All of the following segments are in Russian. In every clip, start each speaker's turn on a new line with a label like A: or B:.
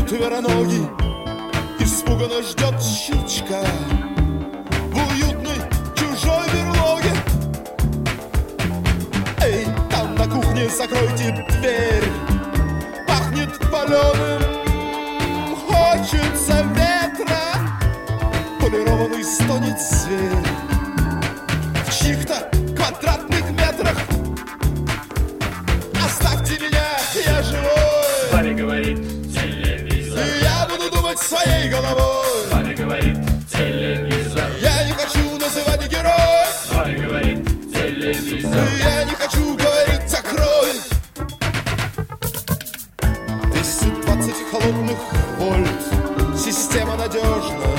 A: вероногий испуганно ждет щелчка в уютной чужой берлоге. Эй, там на кухне закройте дверь, пахнет паленым, хочется ветра, полированный стонет зверь в чьих-то квадратных метрах. Оставьте меня, я живой.
B: С вами говорит телевизор.
A: Я буду думать своей головой.
B: С вами говорит телевизор.
A: Я не хочу называть героев.
B: С вами говорит телевизор.
A: Я не хочу говорить о крови. 220 холодных вольт. Система надежна.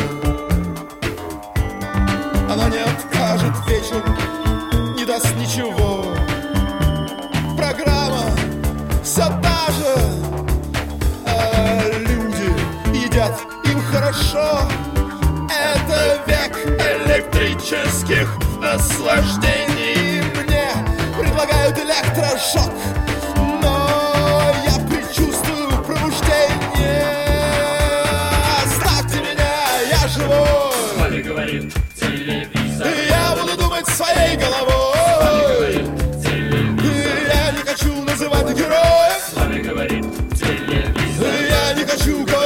A: Она не откажет вечер, не даст ничего. Программа все та же, а люди едят, им хорошо. Это век электрических наслаждений. Мне предлагают электрошок, но я предчувствую пробуждение. Оставьте меня, я живой.
B: С вами говорит телевизор.
A: Я буду думать своей головой.
B: С вами говорит телевизор.
A: Я не хочу называть героев.
B: С вами говорит телевизор.
A: Я не хочу говорить